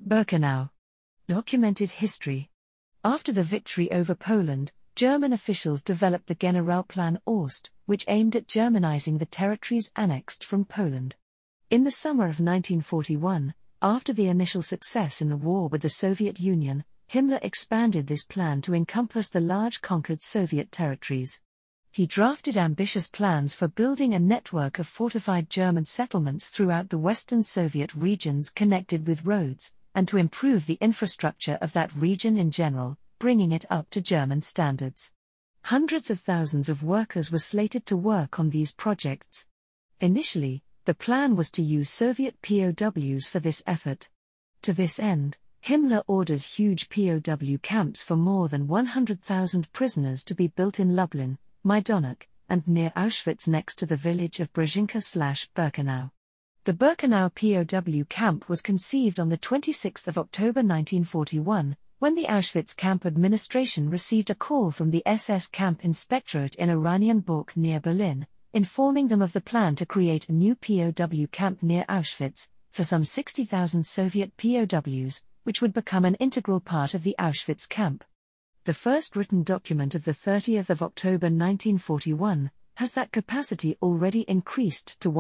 Birkenau. Documented history. After the victory over Poland, German officials developed the Generalplan Ost, which aimed at Germanizing the territories annexed from Poland. In the summer of 1941, after the initial success in the war with the Soviet Union, Himmler expanded this plan to encompass the large conquered Soviet territories. He drafted ambitious plans for building a network of fortified German settlements throughout the Western Soviet regions connected with roads, and to improve the infrastructure of that region in general, bringing it up to German standards. Hundreds of thousands of workers were slated to work on these projects. Initially, the plan was to use Soviet POWs for this effort. To this end, Himmler ordered huge POW camps for more than 100,000 prisoners to be built in Lublin, Majdanek, and near Auschwitz next to the village of Brzezinka/Birkenau. The Birkenau POW camp was conceived on 26 October 1941, when the Auschwitz camp administration received a call from the SS Camp Inspectorate in Oranienburg near Berlin, informing them of the plan to create a new POW camp near Auschwitz, for some 60,000 Soviet POWs, which would become an integral part of the Auschwitz camp. The first written document of 30 October 1941 has that capacity already increased to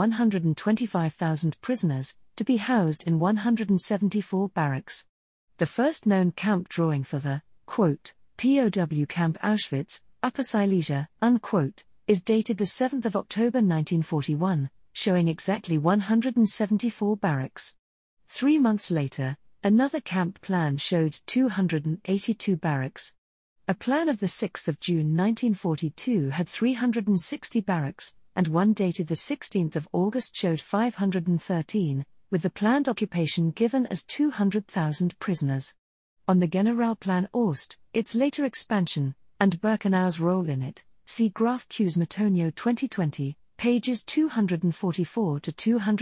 125,000 prisoners, to be housed in 174 barracks. The first known camp drawing for the, quote, POW Camp Auschwitz, Upper Silesia, unquote, is dated 7 October 1941, showing exactly 174 barracks. 3 months later, another camp plan showed 282 barracks. A plan of 6 June 1942 had 360 barracks, and one dated 16 August showed 513, with the planned occupation given as 200,000 prisoners. On the Generalplan Ost, its later expansion, and Birkenau's role in it, see Graf Q's-Matonio 2020, pages 244 to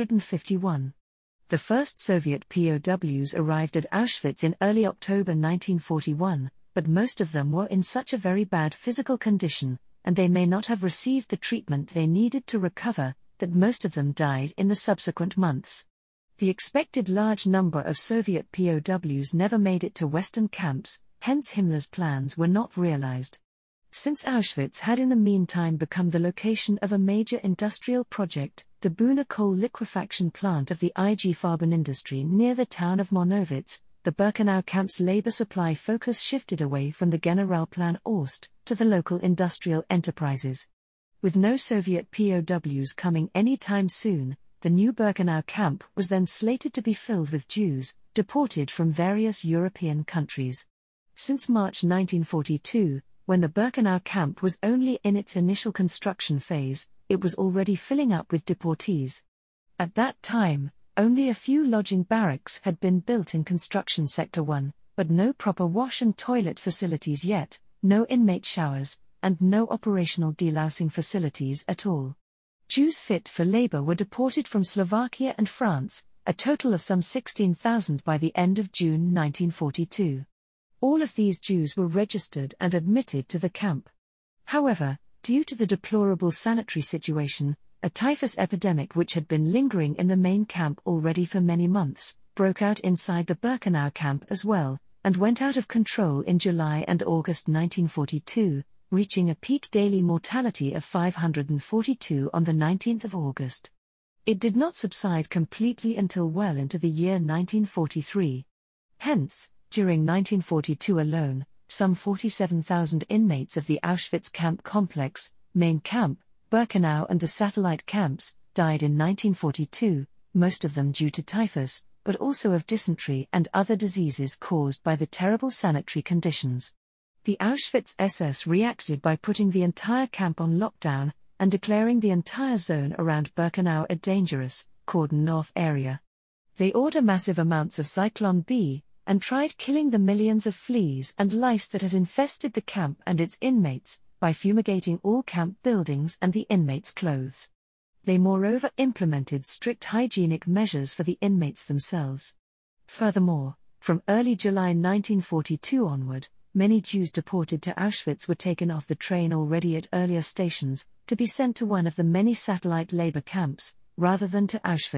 251. The first Soviet POWs arrived at Auschwitz in early October 1941, but most of them were in such a very bad physical condition, and they may not have received the treatment they needed to recover, that most of them died in the subsequent months. The expected large number of Soviet POWs never made it to Western camps, hence Himmler's plans were not realized. Since Auschwitz had in the meantime become the location of a major industrial project, the Buna coal liquefaction plant of the IG Farben industry near the town of Monowitz, the Birkenau camp's labor supply focus shifted away from the Generalplan Ost to the local industrial enterprises. With no Soviet POWs coming any time soon, the new Birkenau camp was then slated to be filled with Jews, deported from various European countries. Since March 1942, when the Birkenau camp was only in its initial construction phase, it was already filling up with deportees. At that time, only a few lodging barracks had been built in Construction Sector 1, but no proper wash and toilet facilities yet, no inmate showers, and no operational delousing facilities at all. Jews fit for labor were deported from Slovakia and France, a total of some 16,000 by the end of June 1942. All of these Jews were registered and admitted to the camp. However, due to the deplorable sanitary situation, a typhus epidemic which had been lingering in the main camp already for many months, broke out inside the Birkenau camp as well, and went out of control in July and August 1942, reaching a peak daily mortality of 542 on 19 August. It did not subside completely until well into the year 1943. Hence, during 1942 alone, some 47,000 inmates of the Auschwitz camp complex, main camp, Birkenau and the satellite camps, died in 1942, most of them due to typhus, but also of dysentery and other diseases caused by the terrible sanitary conditions. The Auschwitz SS reacted by putting the entire camp on lockdown, and declaring the entire zone around Birkenau a dangerous, cordoned-off area. They ordered massive amounts of Zyklon B, and tried killing the millions of fleas and lice that had infested the camp and its inmates, by fumigating all camp buildings and the inmates' clothes. They moreover implemented strict hygienic measures for the inmates themselves. Furthermore, from early July 1942 onward, many Jews deported to Auschwitz were taken off the train already at earlier stations, to be sent to one of the many satellite labor camps, rather than to Auschwitz,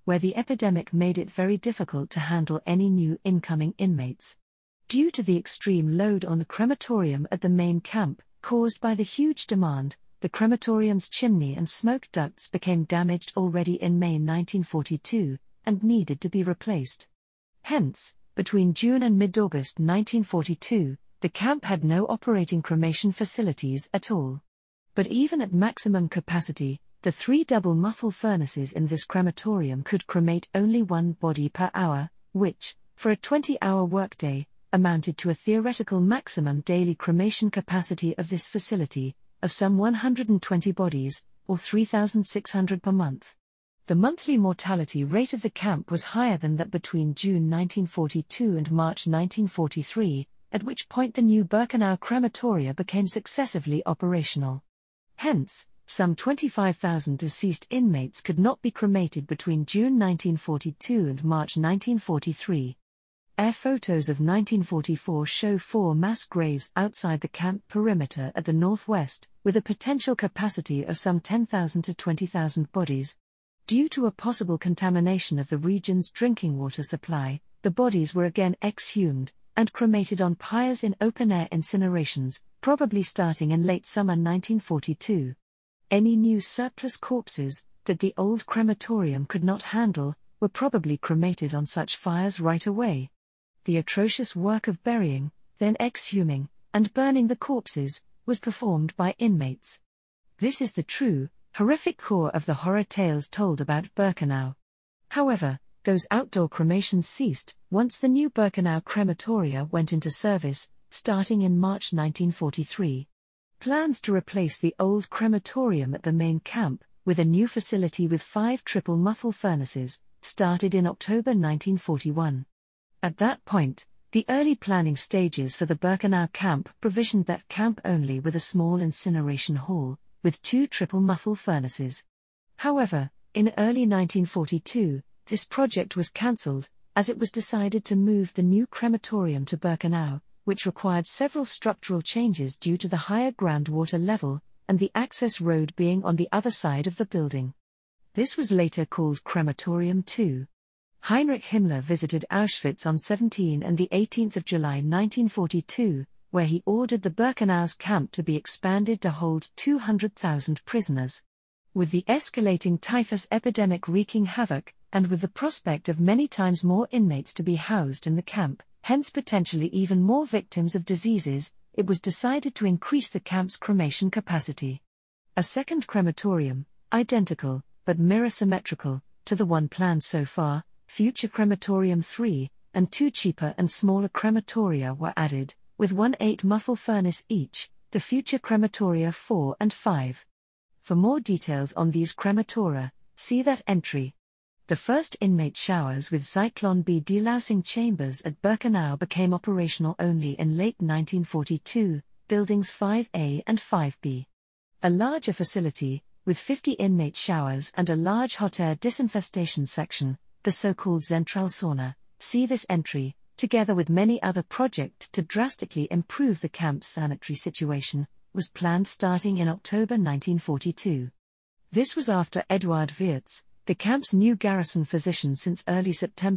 where the epidemic made it very difficult to handle any new incoming inmates. Due to the extreme load on the crematorium at the main camp, caused by the huge demand, the crematorium's chimney and smoke ducts became damaged already in May 1942, and needed to be replaced. Hence, between June and mid-August 1942, the camp had no operating cremation facilities at all. But even at maximum capacity, the 3 double muffle furnaces in this crematorium could cremate only 1 body per hour, which, for a 20-hour workday, amounted to a theoretical maximum daily cremation capacity of this facility, of some 120 bodies, or 3,600 per month. The monthly mortality rate of the camp was higher than that between June 1942 and March 1943, at which point the new Birkenau crematoria became successively operational. Hence, some 25,000 deceased inmates could not be cremated between June 1942 and March 1943. Air photos of 1944 show 4 mass graves outside the camp perimeter at the northwest, with a potential capacity of some 10,000 to 20,000 bodies. Due to a possible contamination of the region's drinking water supply, the bodies were again exhumed and cremated on pyres in open-air incinerations, probably starting in late summer 1942. Any new surplus corpses that the old crematorium could not handle were probably cremated on such fires right away. The atrocious work of burying, then exhuming, and burning the corpses was performed by inmates. This is the true, horrific core of the horror tales told about Birkenau. However, those outdoor cremations ceased once the new Birkenau crematoria went into service, starting in March 1943. Plans to replace the old crematorium at the main camp with a new facility with 5 triple muffle furnaces started in October 1941. At that point, the early planning stages for the Birkenau camp provisioned that camp only with a small incineration hall, with 2 triple muffle furnaces. However, in early 1942, this project was cancelled, as it was decided to move the new crematorium to Birkenau, which required several structural changes due to the higher groundwater level, and the access road being on the other side of the building. This was later called Crematorium II. Heinrich Himmler visited Auschwitz on 17 and 18 July 1942, where he ordered the Birkenau's camp to be expanded to hold 200,000 prisoners. With the escalating typhus epidemic wreaking havoc, and with the prospect of many times more inmates to be housed in the camp, hence potentially even more victims of diseases, it was decided to increase the camp's cremation capacity. A second crematorium, identical, but mirror-symmetrical, to the one planned so far, Future Crematorium III, and 2 cheaper and smaller crematoria were added, with 1 8-muffle furnace each, the Future Crematoria 4 and 5. For more details on these crematora, see that entry. The first inmate showers with Zyklon B delousing chambers at Birkenau became operational only in late 1942, buildings 5A and 5B. A larger facility, with 50 inmate showers and a large hot air disinfestation section, the so-called Zentral Sauna, see this entry, together with many other projects to drastically improve the camp's sanitary situation, was planned starting in October 1942. This was after Eduard Wirtz, the camp's new garrison physician since early September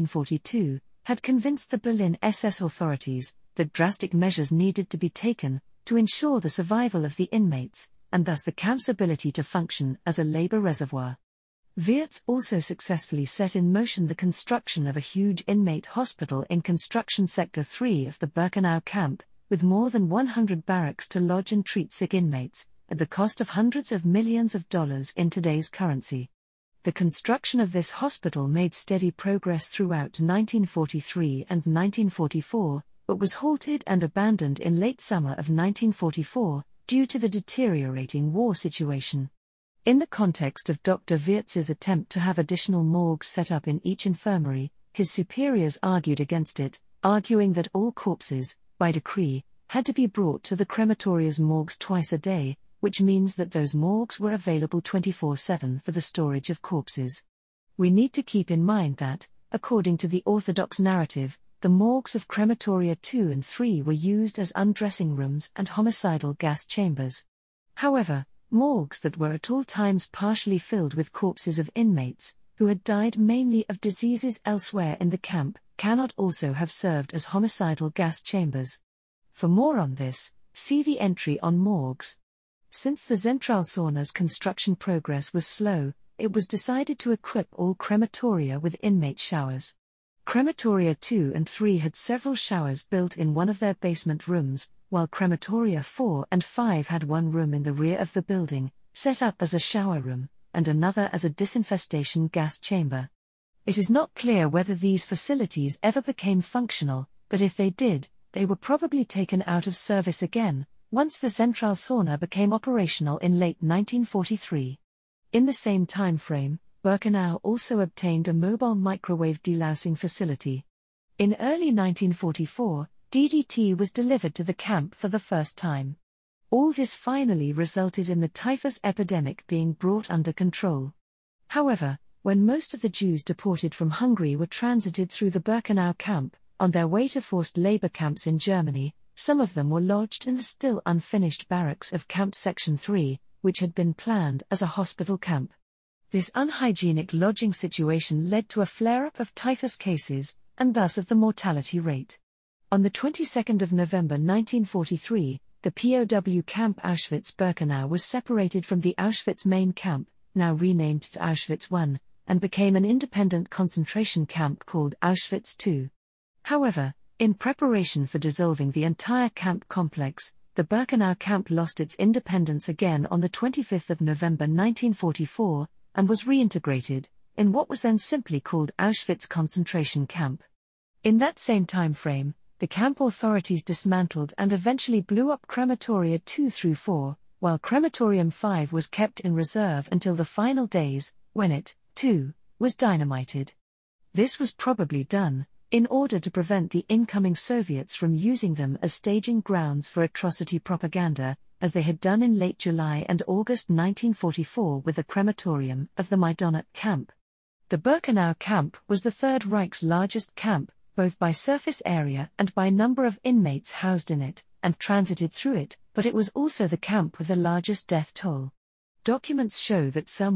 1942, had convinced the Berlin SS authorities that drastic measures needed to be taken to ensure the survival of the inmates, and thus the camp's ability to function as a labor reservoir. Wirtz also successfully set in motion the construction of a huge inmate hospital in Construction Sector 3 of the Birkenau camp, with more than 100 barracks to lodge and treat sick inmates, at the cost of hundreds of millions of dollars in today's currency. The construction of this hospital made steady progress throughout 1943 and 1944, but was halted and abandoned in late summer of 1944, due to the deteriorating war situation. In the context of Dr. Wirtz's attempt to have additional morgues set up in each infirmary, his superiors argued against it, arguing that all corpses, by decree, had to be brought to the crematoria's morgues twice a day, which means that those morgues were available 24/7 for the storage of corpses. We need to keep in mind that, according to the orthodox narrative, the morgues of crematoria 2 and 3 were used as undressing rooms and homicidal gas chambers. However, morgues that were at all times partially filled with corpses of inmates, who had died mainly of diseases elsewhere in the camp, cannot also have served as homicidal gas chambers. For more on this, see the entry on morgues. Since the Zentralsauna's construction progress was slow, it was decided to equip all crematoria with inmate showers. Crematoria 2 and 3 had several showers built in one of their basement rooms, while crematoria 4 and 5 had one room in the rear of the building, set up as a shower room, and another as a disinfestation gas chamber. It is not clear whether these facilities ever became functional, but if they did, they were probably taken out of service again, once the Zentralsauna became operational in late 1943. In the same time frame, Birkenau also obtained a mobile microwave delousing facility. In early 1944, DDT was delivered to the camp for the first time. All this finally resulted in the typhus epidemic being brought under control. However, when most of the Jews deported from Hungary were transited through the Birkenau camp, on their way to forced labor camps in Germany, some of them were lodged in the still unfinished barracks of Camp Section 3, which had been planned as a hospital camp. This unhygienic lodging situation led to a flare-up of typhus cases, and thus of the mortality rate. On the 22nd of November 1943, the POW camp Auschwitz-Birkenau was separated from the Auschwitz main camp, now renamed to Auschwitz I, and became an independent concentration camp called Auschwitz II. However, in preparation for dissolving the entire camp complex, the Birkenau camp lost its independence again on the 25th of November 1944, and was reintegrated, in what was then simply called Auschwitz concentration camp. In that same time frame, the camp authorities dismantled and eventually blew up crematoria 2 through 4, while crematorium 5 was kept in reserve until the final days, when it, too, was dynamited. This was probably done in order to prevent the incoming Soviets from using them as staging grounds for atrocity propaganda, as they had done in late July and August 1944 with the crematorium of the Majdanek camp. The Birkenau camp was the Third Reich's largest camp, both by surface area and by number of inmates housed in it, and transited through it, but it was also the camp with the largest death toll. Documents show that some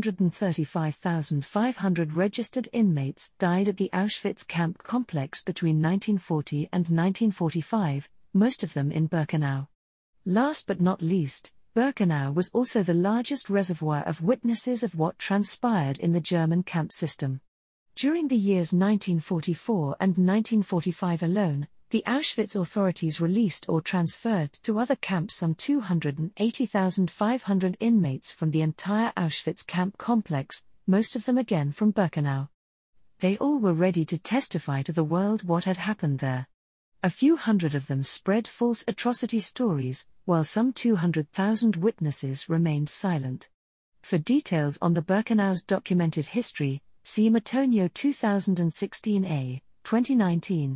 135,500 registered inmates died at the Auschwitz camp complex between 1940 and 1945, most of them in Birkenau. Last but not least, Birkenau was also the largest reservoir of witnesses of what transpired in the German camp system. During the years 1944 and 1945 alone, the Auschwitz authorities released or transferred to other camps some 280,500 inmates from the entire Auschwitz camp complex, most of them again from Birkenau. They all were ready to testify to the world what had happened there. A few hundred of them spread false atrocity stories, while some 200,000 witnesses remained silent. For details on the Birkenau's documented history, see Matonio 2016a, 2019,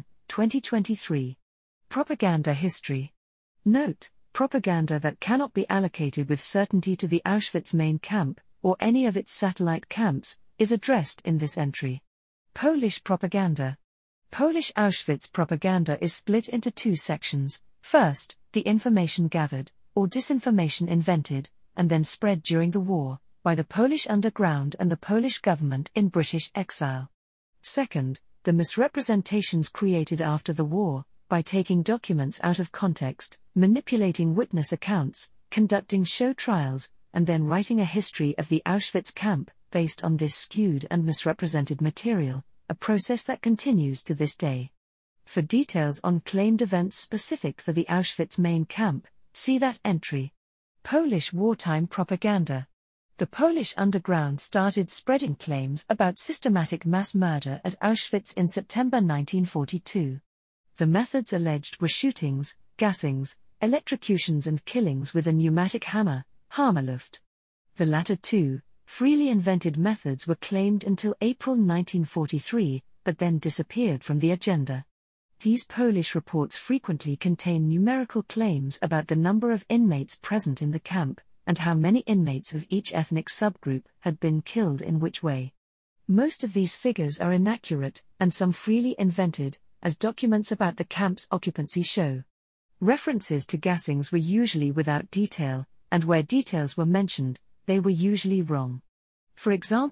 2023. Propaganda history. Note: propaganda that cannot be allocated with certainty to the Auschwitz main camp, or any of its satellite camps, is addressed in this entry. Polish propaganda. Polish Auschwitz propaganda is split into two sections: first, the information gathered, or disinformation invented, and then spread during the war, by the Polish underground and the Polish government in British exile. Second, the misrepresentations created after the war, by taking documents out of context, manipulating witness accounts, conducting show trials, and then writing a history of the Auschwitz camp, based on this skewed and misrepresented material, a process that continues to this day. For details on claimed events specific for the Auschwitz main camp, see that entry. Polish wartime propaganda. The Polish underground started spreading claims about systematic mass murder at Auschwitz in September 1942. The methods alleged were shootings, gassings, electrocutions and killings with a pneumatic hammer, Hammerluft. The latter two, freely invented methods were claimed until April 1943, but then disappeared from the agenda. These Polish reports frequently contain numerical claims about the number of inmates present in the camp, and how many inmates of each ethnic subgroup had been killed in which way. Most of these figures are inaccurate, and some freely invented, as documents about the camp's occupancy show. References to gassings were usually without detail, and where details were mentioned, they were usually wrong. For example,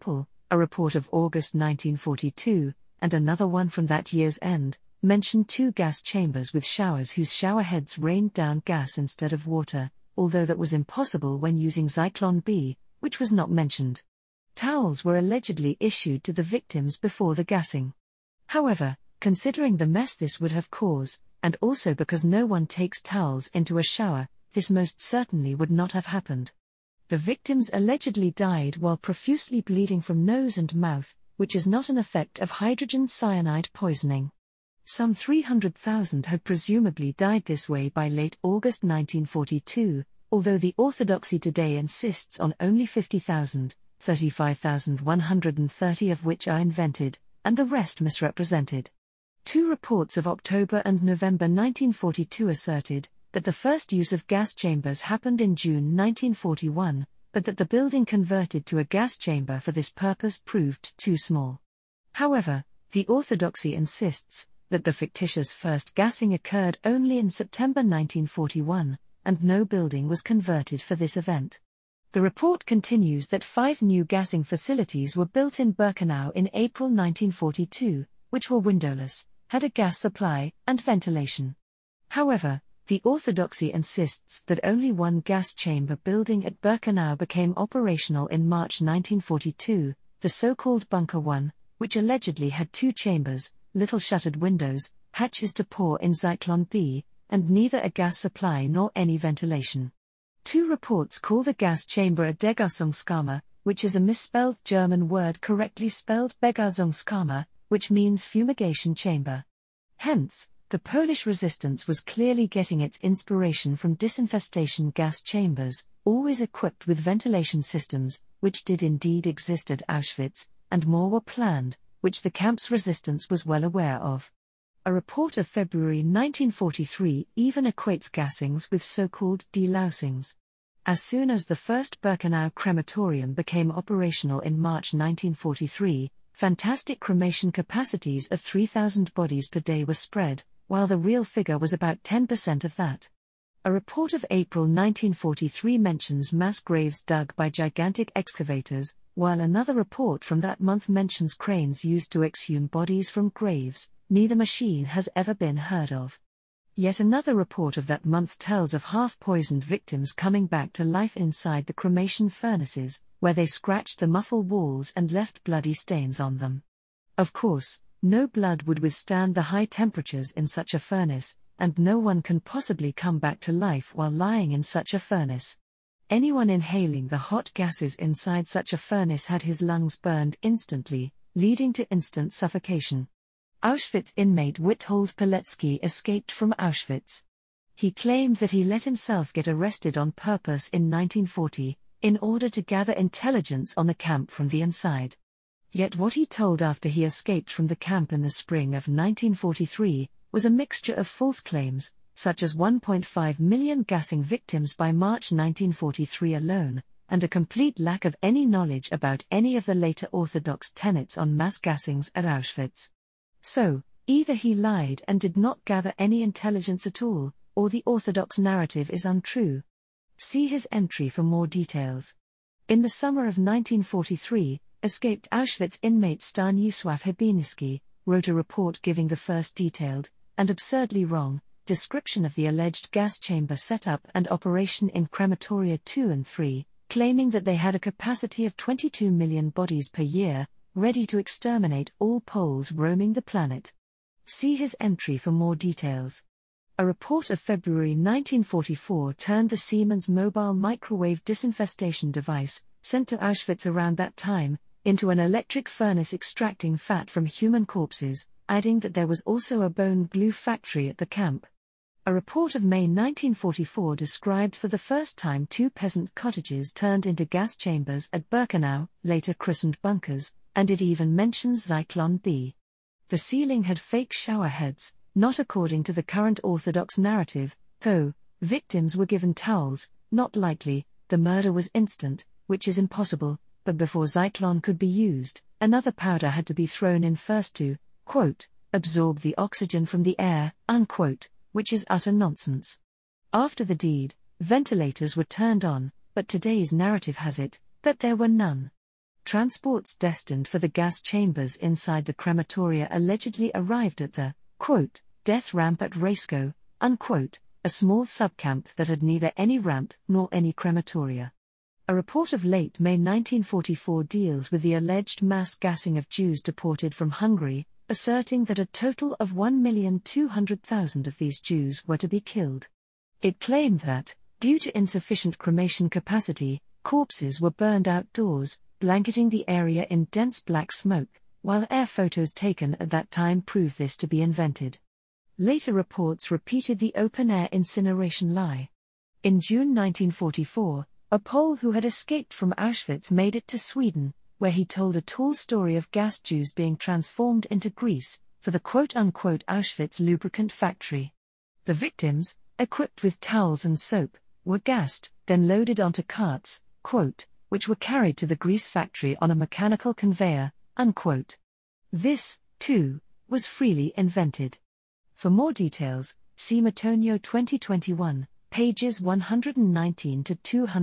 A report of August 1942, and another one from that year's end, mentioned 2 gas chambers with showers whose shower heads rained down gas instead of water, although that was impossible when using Zyklon B, which was not mentioned. Towels were allegedly issued to the victims before the gassing. However, considering the mess this would have caused, and also because no one takes towels into a shower, this most certainly would not have happened. The victims allegedly died while profusely bleeding from nose and mouth, which is not an effect of hydrogen cyanide poisoning. Some 300,000 had presumably died this way by late August 1942, although the orthodoxy today insists on only 50,000, 35,130 of which are invented, and the rest misrepresented. 2 reports of October and November 1942 asserted that the first use of gas chambers happened in June 1941, but that the building converted to a gas chamber for this purpose proved too small. However, the orthodoxy insists that the fictitious first gassing occurred only in September 1941, and no building was converted for this event. The report continues that 5 new gassing facilities were built in Birkenau in April 1942, which were windowless, had a gas supply, and ventilation. However, the orthodoxy insists that only 1 gas chamber building at Birkenau became operational in March 1942, the so-called Bunker 1, which allegedly had 2 chambers, little shuttered windows, hatches to pour in Zyklon B, and neither a gas supply nor any ventilation. 2 reports call the gas chamber a Degaussungskammer, which is a misspelled German word correctly spelled Begaussungskammer, which means fumigation chamber. Hence, the Polish resistance was clearly getting its inspiration from disinfestation gas chambers, always equipped with ventilation systems, which did indeed exist at Auschwitz, and more were planned, which the camp's resistance was well aware of. A report of February 1943 even equates gassings with so-called delousings. As soon as the first Birkenau crematorium became operational in March 1943, fantastic cremation capacities of 3,000 bodies per day were spread, while the real figure was about 10% of that. A report of April 1943 mentions mass graves dug by gigantic excavators, while another report from that month mentions cranes used to exhume bodies from graves. Neither machine has ever been heard of. Yet another report of that month tells of half-poisoned victims coming back to life inside the cremation furnaces, where they scratched the muffle walls and left bloody stains on them. Of course, no blood would withstand the high temperatures in such a furnace, and no one can possibly come back to life while lying in such a furnace. Anyone inhaling the hot gases inside such a furnace had his lungs burned instantly, leading to instant suffocation. Auschwitz inmate Witold Pilecki escaped from Auschwitz. He claimed that he let himself get arrested on purpose in 1940, in order to gather intelligence on the camp from the inside. Yet what he told after he escaped from the camp in the spring of 1943 was a mixture of false claims, such as 1.5 million gassing victims by March 1943 alone, and a complete lack of any knowledge about any of the later orthodox tenets on mass gassings at Auschwitz. So, either he lied and did not gather any intelligence at all, or the orthodox narrative is untrue. See his entry for more details. In the summer of 1943, escaped Auschwitz inmate Stanisław Hybinski wrote a report giving the first detailed, and absurdly wrong, description of the alleged gas chamber setup and operation in crematoria 2 and 3, claiming that they had a capacity of 22 million bodies per year, ready to exterminate all Poles roaming the planet. See his entry for more details. A report of February 1944 turned the Siemens mobile microwave disinfestation device, sent to Auschwitz around that time, into an electric furnace extracting fat from human corpses, adding that there was also a bone glue factory at the camp. A report of May 1944 described for the first time 2 peasant cottages turned into gas chambers at Birkenau, later christened bunkers, and it even mentions Zyklon B. The ceiling had fake shower heads, not according to the current Orthodox narrative, though victims were given towels. Not likely, the murder was instant, which is impossible, but before Zyklon could be used, another powder had to be thrown in first to, quote, absorb the oxygen from the air, unquote, which is utter nonsense. After the deed, ventilators were turned on, but today's narrative has it that there were none. transports destined for the gas chambers inside the crematoria allegedly arrived at the, quote, death ramp at Raisco, unquote, a small subcamp that had neither any ramp nor any crematoria. A report of late May 1944 deals with the alleged mass gassing of Jews deported from Hungary, asserting that a total of 1,200,000 of these Jews were to be killed. It claimed that, due to insufficient cremation capacity, corpses were burned outdoors, blanketing the area in dense black smoke, while air photos taken at that time proved this to be invented. Later reports repeated the open-air incineration lie. In June 1944, a Pole who had escaped from Auschwitz made it to Sweden, where he told a tall story of gas Jews being transformed into grease for the quote-unquote Auschwitz lubricant factory. The victims, equipped with towels and soap, were gassed, then loaded onto carts, quote, which were carried to the grease factory on a mechanical conveyor, unquote. This, too, was freely invented. For more details, see Matonio 2021, pages 119 to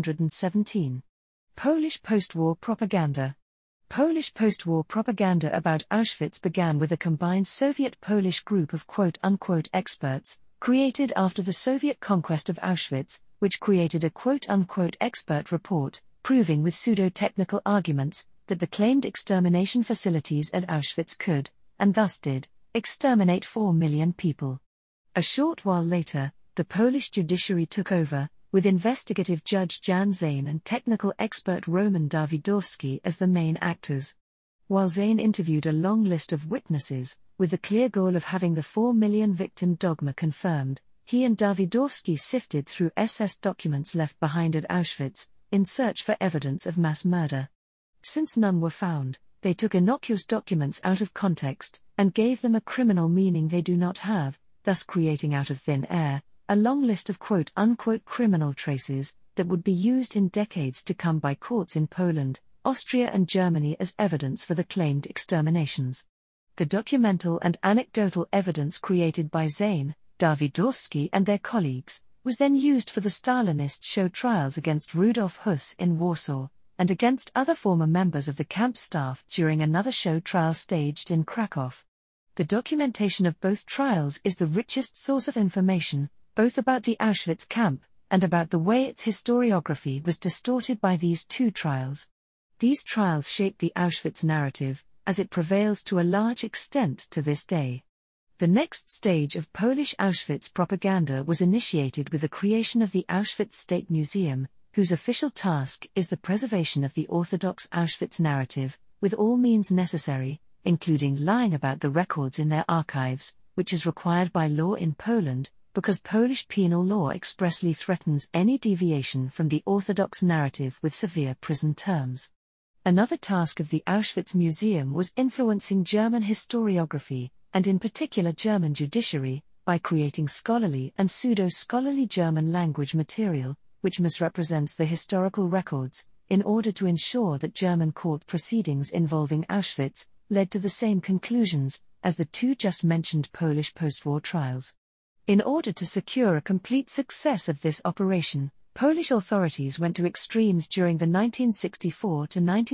217. Polish post-war propaganda. Polish post-war propaganda about Auschwitz began with a combined Soviet-Polish group of quote-unquote experts, created after the Soviet conquest of Auschwitz, which created a quote-unquote expert report, proving with pseudo-technical arguments that the claimed extermination facilities at Auschwitz could, and thus did, exterminate 4 million people. A short while later, the Polish judiciary took over, with investigative judge Jan Zane and technical expert Roman Dawidowski as the main actors. While Zane interviewed a long list of witnesses, with the clear goal of having the 4 million victim dogma confirmed, he and Dawidowski sifted through SS documents left behind at Auschwitz, in search for evidence of mass murder. Since none were found, they took innocuous documents out of context, and gave them a criminal meaning they do not have, thus creating out of thin air a long list of quote-unquote criminal traces that would be used in decades to come by courts in Poland, Austria and Germany as evidence for the claimed exterminations. The documental and anecdotal evidence created by Zane, Dawidowski and their colleagues, was then used for the Stalinist show trials against Rudolf Höss in Warsaw, and against other former members of the camp staff during another show trial staged in Krakow. The documentation of both trials is the richest source of information, both about the Auschwitz camp, and about the way its historiography was distorted by these two trials. These trials shape the Auschwitz narrative, as it prevails to a large extent to this day. The next stage of Polish Auschwitz propaganda was initiated with the creation of the Auschwitz State Museum, whose official task is the preservation of the orthodox Auschwitz narrative, with all means necessary, including lying about the records in their archives, which is required by law in Poland, because Polish penal law expressly threatens any deviation from the orthodox narrative with severe prison terms. Another task of the Auschwitz Museum was influencing German historiography, and in particular German judiciary, by creating scholarly and pseudo-scholarly German language material, which misrepresents the historical records, in order to ensure that German court proceedings involving Auschwitz led to the same conclusions as the two just mentioned Polish post-war trials. In order to secure a complete success of this operation, Polish authorities went to extremes during the 1964 to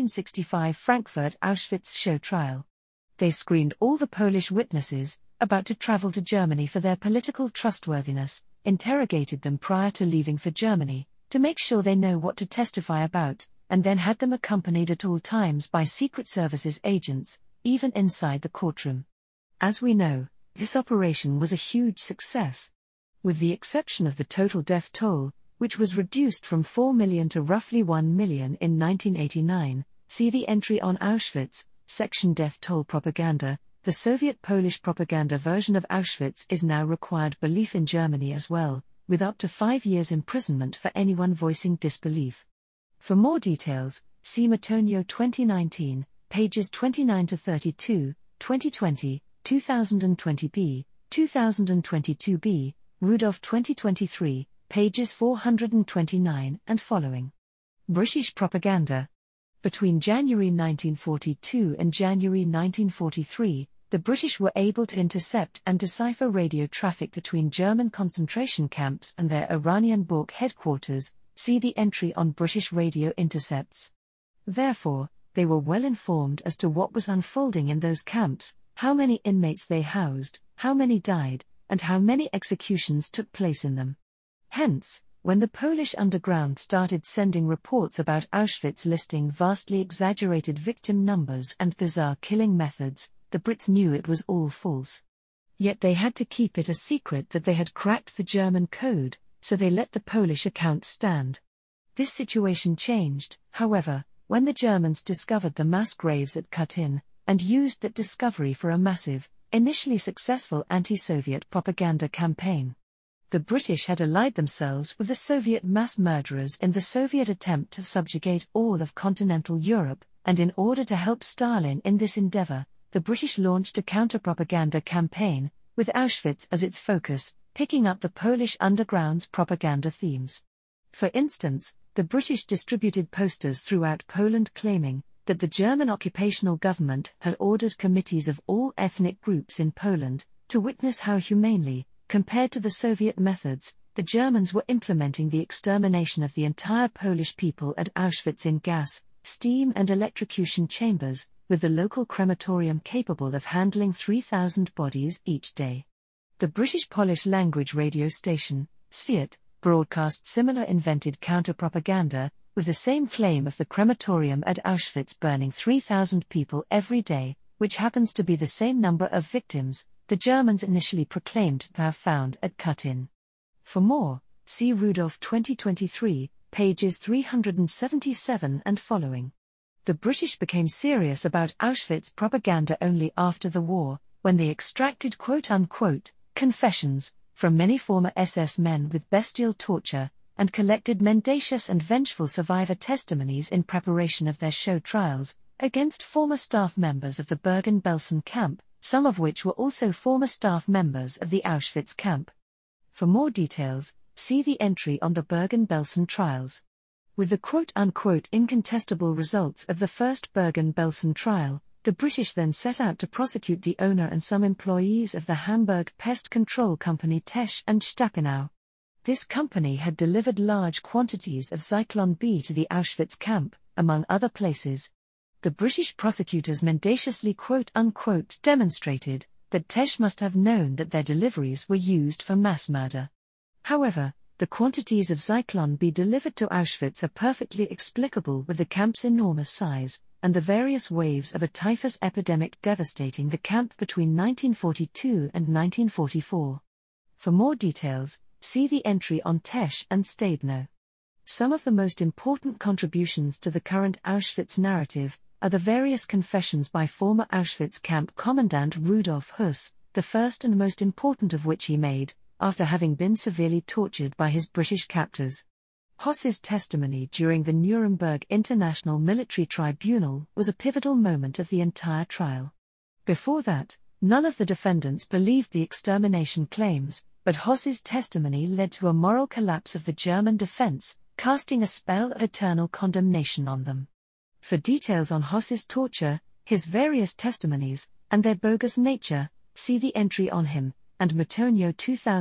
1965 Frankfurt Auschwitz show trial. They screened all the Polish witnesses, about to travel to Germany for their political trustworthiness, interrogated them prior to leaving for Germany, to make sure they know what to testify about, and then had them accompanied at all times by Secret Services agents, even inside the courtroom. As we know, this operation was a huge success. With the exception of the total death toll, which was reduced from 4 million to roughly 1 million in 1989, see the entry on Auschwitz, section Death Toll Propaganda. The Soviet-Polish propaganda version of Auschwitz is now required belief in Germany as well, with up to 5 years imprisonment for anyone voicing disbelief. For more details, see Matonio 2019, pages 29 to 32, 2020, 2020b, 2022b, Rudolph 2023, pages 429 and following. British propaganda. Between January 1942 and January 1943, the British were able to intercept and decipher radio traffic between German concentration camps and their Oranienburg headquarters, see the entry on British radio intercepts. Therefore, they were well informed as to what was unfolding in those camps, how many inmates they housed, how many died, and how many executions took place in them. Hence, when the Polish underground started sending reports about Auschwitz listing vastly exaggerated victim numbers and bizarre killing methods, the Brits knew it was all false. Yet they had to keep it a secret that they had cracked the German code, so they let the Polish account stand. This situation changed, however, when the Germans discovered the mass graves at Katyn, and used that discovery for a massive, initially successful anti-Soviet propaganda campaign. The British had allied themselves with the Soviet mass murderers in the Soviet attempt to subjugate all of continental Europe, and in order to help Stalin in this endeavour, the British launched a counter-propaganda campaign, with Auschwitz as its focus, picking up the Polish underground's propaganda themes. For instance, the British distributed posters throughout Poland claiming that the German occupational government had ordered committees of all ethnic groups in Poland to witness how humanely, compared to the Soviet methods, the Germans were implementing the extermination of the entire Polish people at Auschwitz in gas, steam and electrocution chambers, with the local crematorium capable of handling 3,000 bodies each day. The British Polish language radio station, Świat, broadcast similar invented counter-propaganda, with the same claim of the crematorium at Auschwitz burning 3,000 people every day, which happens to be the same number of victims the Germans initially proclaimed to have found at Katyn. For more, see Rudolph 2023, pages 377 and following. The British became serious about Auschwitz propaganda only after the war, when they extracted quote-unquote confessions from many former SS men with bestial torture, and collected mendacious and vengeful survivor testimonies in preparation of their show trials, against former staff members of the Bergen-Belsen camp, some of which were also former staff members of the Auschwitz camp. For more details, see the entry on the Bergen-Belsen trials. With the quote-unquote incontestable results of the first Bergen-Belsen trial, the British then set out to prosecute the owner and some employees of the Hamburg pest control company Tesch and Stappenau. This company had delivered large quantities of Zyklon B to the Auschwitz camp, among other places. The British prosecutors mendaciously quote-unquote demonstrated that Tesch must have known that their deliveries were used for mass murder. However, the quantities of Zyklon B delivered to Auschwitz are perfectly explicable with the camp's enormous size, and the various waves of a typhus epidemic devastating the camp between 1942 and 1944. For more details, see the entry on Tesch and Stabno. Some of the most important contributions to the current Auschwitz narrative are the various confessions by former Auschwitz camp commandant Rudolf Höss, the first and most important of which he made, after having been severely tortured by his British captors. Höss's testimony during the Nuremberg International Military Tribunal was a pivotal moment of the entire trial. Before that, none of the defendants believed the extermination claims, but Höss's testimony led to a moral collapse of the German defense, casting a spell of eternal condemnation on them. For details on Höss's torture, his various testimonies, and their bogus nature, see the entry on him, and Matonio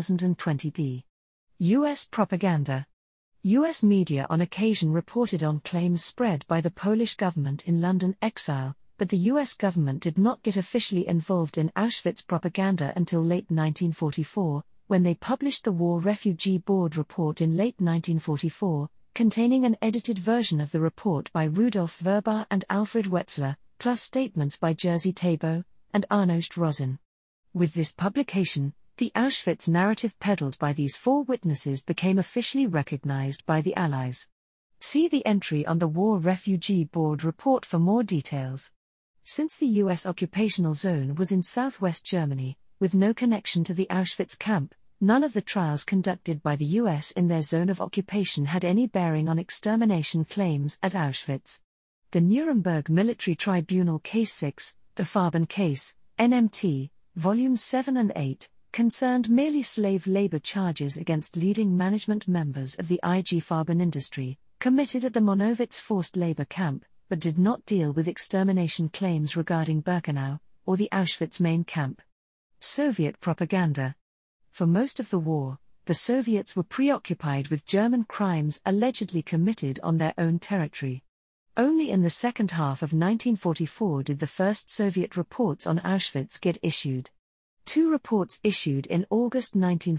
2020b. U.S. propaganda. U.S. media on occasion reported on claims spread by the Polish government in London exile, but the U.S. government did not get officially involved in Auschwitz propaganda until late 1944, when they published the War Refugee Board report in late 1944, containing an edited version of the report by Rudolf Verba and Alfred Wetzler, plus statements by Jerzy Tabo and Arnost Rosin. With this publication, the Auschwitz narrative peddled by these four witnesses became officially recognized by the Allies. See the entry on the War Refugee Board report for more details. Since the U.S. occupational zone was in southwest Germany, with no connection to the Auschwitz camp, none of the trials conducted by the U.S. in their zone of occupation had any bearing on extermination claims at Auschwitz. The Nuremberg Military Tribunal Case 6, the Farben Case, NMT, Volumes 7 and 8, concerned merely slave labor charges against leading management members of the IG Farben industry, committed at the Monowitz forced labor camp, but did not deal with extermination claims regarding Birkenau, or the Auschwitz main camp. Soviet propaganda. For most of the war, the Soviets were preoccupied with German crimes allegedly committed on their own territory. Only in the second half of 1944 did the first Soviet reports on Auschwitz get issued. Two reports issued in August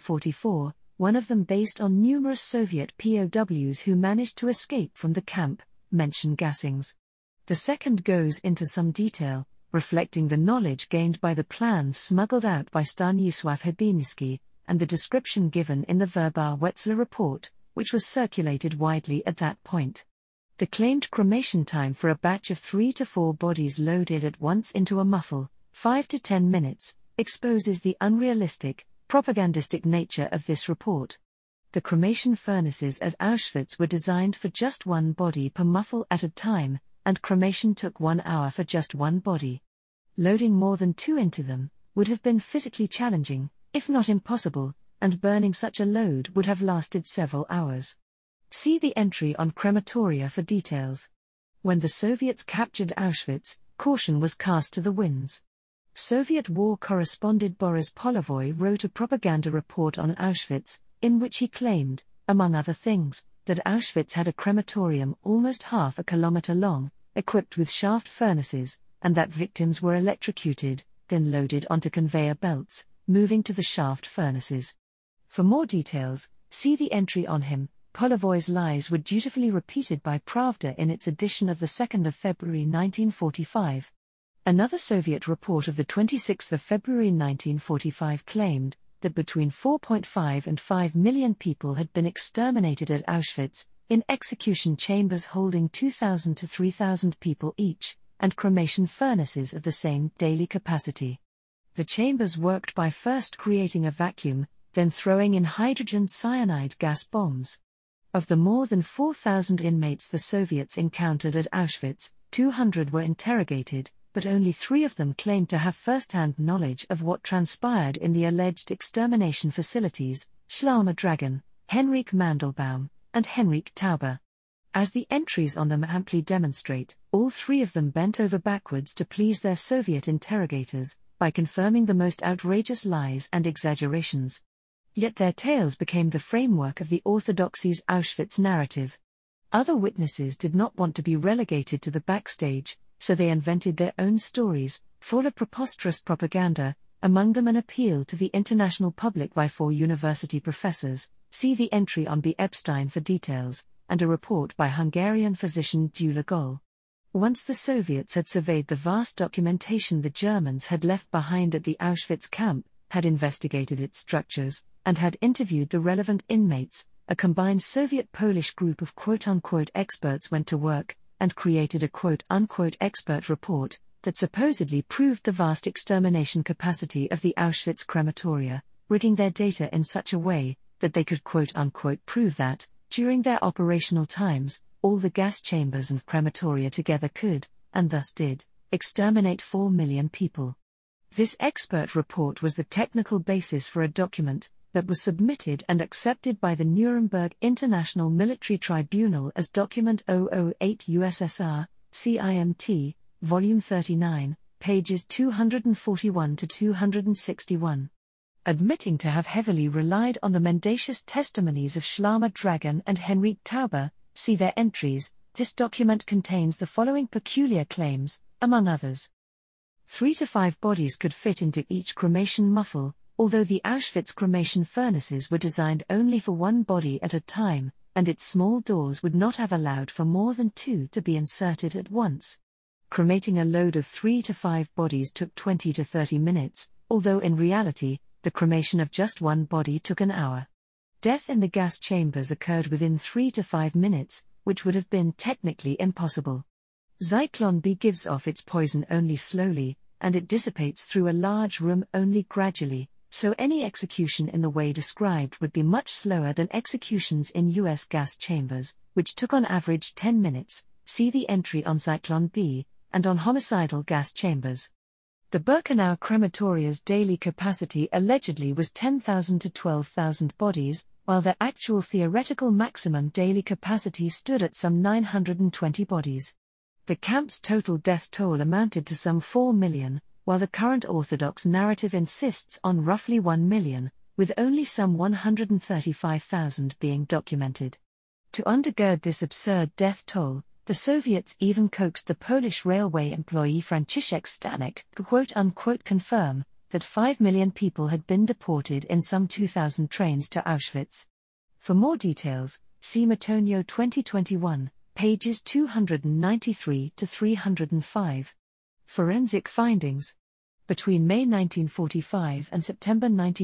1944, one of them based on numerous Soviet POWs who managed to escape from the camp, mention gassings. The second goes into some detail, reflecting the knowledge gained by the plans smuggled out by Stanisław Hrebinski, and the description given in the Weber-Wetzler report, which was circulated widely at that point. The claimed cremation time for a batch of 3 to 4 bodies loaded at once into a muffle, 5 to 10 minutes, exposes the unrealistic, propagandistic nature of this report. The cremation furnaces at Auschwitz were designed for just one body per muffle at a time, and cremation took 1 hour for just one body. Loading more than 2 into them would have been physically challenging, if not impossible, and burning such a load would have lasted several hours. See the entry on crematoria for details. When the Soviets captured Auschwitz, caution was cast to the winds. Soviet war correspondent Boris Polovoy wrote a propaganda report on Auschwitz, in which he claimed, among other things, that Auschwitz had a crematorium almost half a kilometer long, equipped with shaft furnaces, and that victims were electrocuted, then loaded onto conveyor belts, moving to the shaft furnaces. For more details, see the entry on him. Polovoy's lies were dutifully repeated by Pravda in its edition of 2 February 1945. Another Soviet report of 26 February 1945 claimed that between 4.5 and 5 million people had been exterminated at Auschwitz, in execution chambers holding 2,000 to 3,000 people each, and cremation furnaces of the same daily capacity. The chambers worked by first creating a vacuum, then throwing in hydrogen cyanide gas bombs. Of the more than 4,000 inmates the Soviets encountered at Auschwitz, 200 were interrogated, but only 3 of them claimed to have first-hand knowledge of what transpired in the alleged extermination facilities: Schlammer Dragon, Henrik Mandelbaum, and Henrik Tauber. As the entries on them amply demonstrate, all 3 of them bent over backwards to please their Soviet interrogators, by confirming the most outrageous lies and exaggerations. Yet their tales became the framework of the orthodoxy's Auschwitz narrative. Other witnesses did not want to be relegated to the backstage, so they invented their own stories, full of preposterous propaganda, among them an appeal to the international public by 4 university professors. See the entry on B. Epstein for details, and a report by Hungarian physician Gyula Gol. Once the Soviets had surveyed the vast documentation the Germans had left behind at the Auschwitz camp, had investigated its structures, and had interviewed the relevant inmates, a combined Soviet-Polish group of quote-unquote experts went to work, and created a quote-unquote expert report, that supposedly proved the vast extermination capacity of the Auschwitz crematoria, rigging their data in such a way, that they could quote-unquote prove that, during their operational times, all the gas chambers and crematoria together could, and thus did, exterminate 4 million people. This expert report was the technical basis for a document that was submitted and accepted by the Nuremberg International Military Tribunal as Document 008 USSR, CIMT, Volume 39, pages 241 to 261. Admitting to have heavily relied on the mendacious testimonies of Schlammer Dragon and Henrik Tauber, see their entries, this document contains the following peculiar claims, among others. 3 to 5 bodies could fit into each cremation muffle, although the Auschwitz cremation furnaces were designed only for 1 body at a time, and its small doors would not have allowed for more than 2 to be inserted at once. Cremating a load of 3 to 5 bodies took 20 to 30 minutes, although in reality, the cremation of just 1 body took an hour. Death in the gas chambers occurred within 3 to 5 minutes, which would have been technically impossible. Zyklon B gives off its poison only slowly, and it dissipates through a large room only gradually, so any execution in the way described would be much slower than executions in US gas chambers, which took on average 10 minutes, see the entry on Zyklon B, and on homicidal gas chambers. The Birkenau crematoria's daily capacity allegedly was 10,000 to 12,000 bodies, while their actual theoretical maximum daily capacity stood at some 920 bodies. The camp's total death toll amounted to some 4 million, while the current Orthodox narrative insists on roughly 1 million, with only some 135,000 being documented. To undergird this absurd death toll, The Soviets even coaxed the Polish railway employee Franciszek Stanek to quote-unquote confirm that 5 million people had been deported in some 2,000 trains to Auschwitz. For more details, see Matonio 2021, pages 293 to 305. Forensic findings. Between May 1945 and September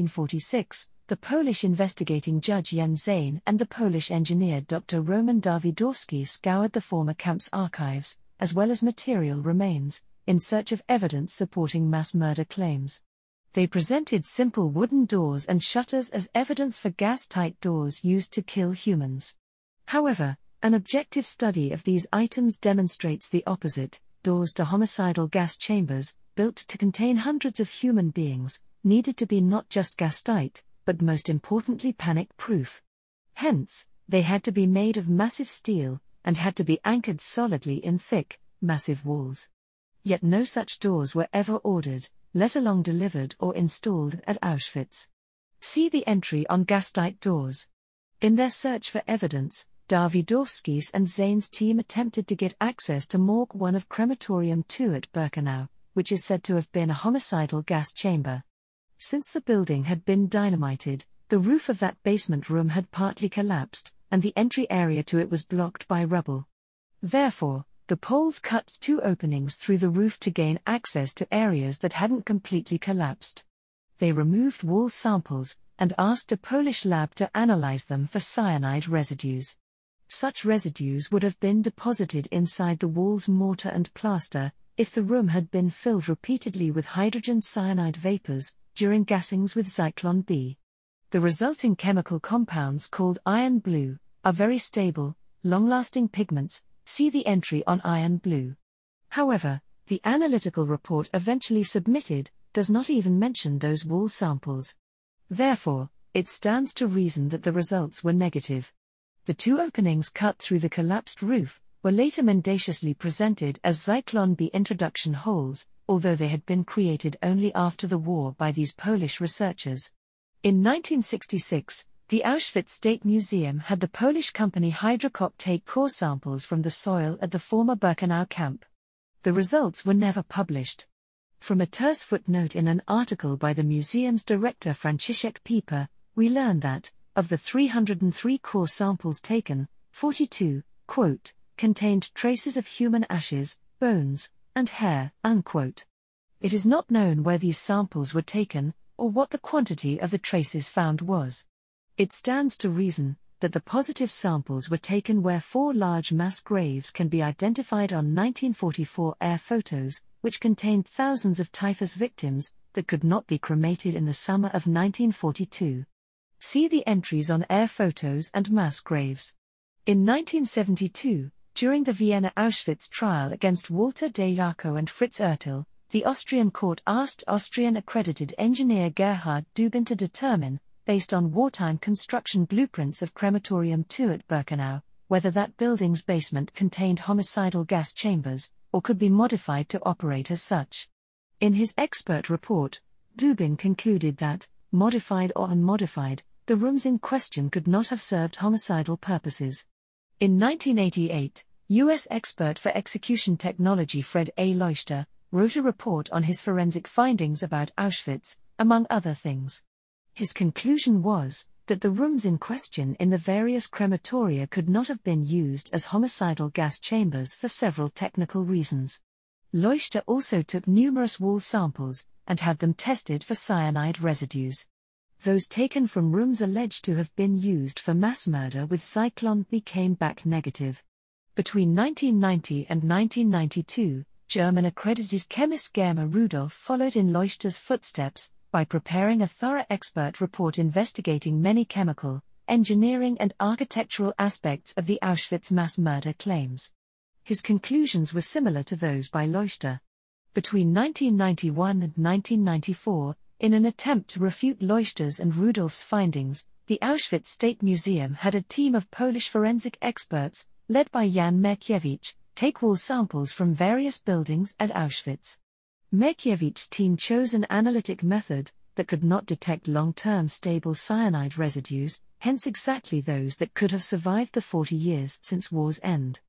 1946, the Polish investigating judge Jan Zane and the Polish engineer Dr. Roman Dawidowski scoured the former camp's archives, as well as material remains, in search of evidence supporting mass murder claims. They presented simple wooden doors and shutters as evidence for gas-tight doors used to kill humans. However, an objective study of these items demonstrates the opposite. Doors to homicidal gas chambers, built to contain hundreds of human beings, needed to be not just gas-tight, but most importantly panic-proof. Hence, they had to be made of massive steel, and had to be anchored solidly in thick, massive walls. Yet no such doors were ever ordered, let alone delivered or installed at Auschwitz. See the entry on gas-tight doors. In their search for evidence, Dawidowski's and Zane's team attempted to get access to Morgue 1 of Crematorium 2 at Birkenau, which is said to have been a homicidal gas chamber. Since the building had been dynamited, the roof of that basement room had partly collapsed, and the entry area to it was blocked by rubble. Therefore, the Poles cut 2 openings through the roof to gain access to areas that hadn't completely collapsed. They removed wall samples, and asked a Polish lab to analyze them for cyanide residues. Such residues would have been deposited inside the wall's mortar and plaster, if the room had been filled repeatedly with hydrogen cyanide vapors, during gassings with Zyklon B. The resulting chemical compounds, called iron blue, are very stable, long-lasting pigments. See the entry on iron blue. However, the analytical report eventually submitted does not even mention those wall samples. Therefore, it stands to reason that the results were negative. The 2 openings cut through the collapsed roof were later mendaciously presented as Zyklon B introduction holes, although they had been created only after the war by these Polish researchers. In 1966, the Auschwitz State Museum had the Polish company Hydrokop take core samples from the soil at the former Birkenau camp. The results were never published. From a terse footnote in an article by the museum's director Franciszek Pieper, we learn that, of the 303 core samples taken, 42, quote, contained traces of human ashes, bones, and hair, unquote. It is not known where these samples were taken, or what the quantity of the traces found was. It stands to reason that the positive samples were taken where 4 large mass graves can be identified on 1944 air photos, which contained thousands of typhus victims that could not be cremated in the summer of 1942. See the entries on air photos and mass graves. In 1972, during the Vienna Auschwitz trial against Walter de Jaco and Fritz Ertel, the Austrian court asked Austrian-accredited engineer Gerhard Dubin to determine, based on wartime construction blueprints of Crematorium 2 at Birkenau, whether that building's basement contained homicidal gas chambers, or could be modified to operate as such. In his expert report, Dubin concluded that, modified or unmodified, the rooms in question could not have served homicidal purposes. In 1988, U.S. expert for execution technology Fred A. Leuchter wrote a report on his forensic findings about Auschwitz, among other things. His conclusion was that the rooms in question in the various crematoria could not have been used as homicidal gas chambers for several technical reasons. Leuchter also took numerous wall samples and had them tested for cyanide residues. Those taken from rooms alleged to have been used for mass murder with Zyklon B came back negative. Between 1990 and 1992, German-accredited chemist Germa Rudolph followed in Leuchter's footsteps by preparing a thorough expert report investigating many chemical, engineering and architectural aspects of the Auschwitz mass murder claims. His conclusions were similar to those by Leuchter. Between 1991 and 1994, in an attempt to refute Leuchter's and Rudolph's findings, the Auschwitz State Museum had a team of Polish forensic experts, led by Jan Merkiewicz, take wall samples from various buildings at Auschwitz. Merkiewicz's team chose an analytic method that could not detect long-term stable cyanide residues, hence exactly those that could have survived the 40 years since war's end.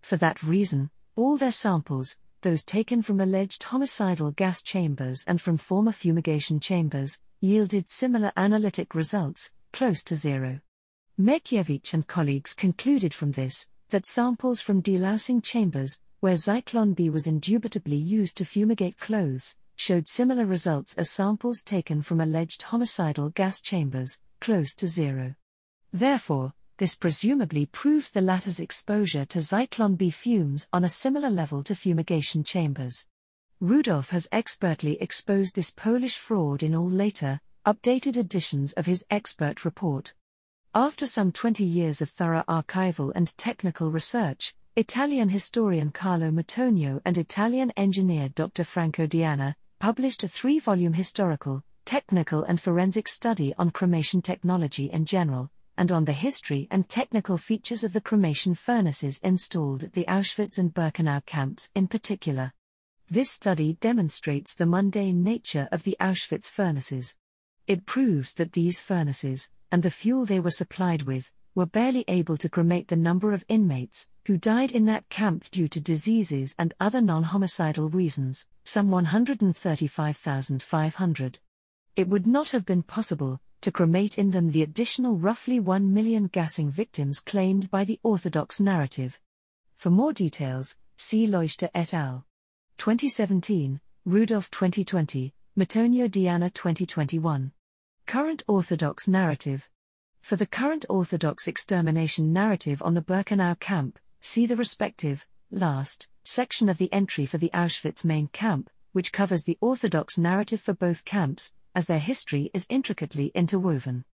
For that reason, all their samples, those taken from alleged homicidal gas chambers and from former fumigation chambers, yielded similar analytic results, close to zero. Mierkiewicz and colleagues concluded from this, that samples from delousing chambers, where Zyklon B was indubitably used to fumigate clothes, showed similar results as samples taken from alleged homicidal gas chambers, close to zero. Therefore, this presumably proved the latter's exposure to Zyklon B fumes on a similar level to fumigation chambers. Rudolph has expertly exposed this Polish fraud in all later, updated editions of his expert report. After some 20 years of thorough archival and technical research, Italian historian Carlo Matonio and Italian engineer Dr. Franco Diana published a 3-volume historical, technical and forensic study on cremation technology in general, and on the history and technical features of the cremation furnaces installed at the Auschwitz and Birkenau camps in particular. This study demonstrates the mundane nature of the Auschwitz furnaces. It proves that these furnaces, and the fuel they were supplied with, were barely able to cremate the number of inmates who died in that camp due to diseases and other non-homicidal reasons, some 135,500. It would not have been possible to cremate in them the additional roughly 1 million gassing victims claimed by the Orthodox narrative. For more details, see Leuchter et al. 2017, Rudolph 2020, Matonio Diana 2021. Current Orthodox narrative. For the current Orthodox extermination narrative on the Birkenau camp, see the respective, last, section of the entry for the Auschwitz main camp, which covers the Orthodox narrative for both camps, as their history is intricately interwoven.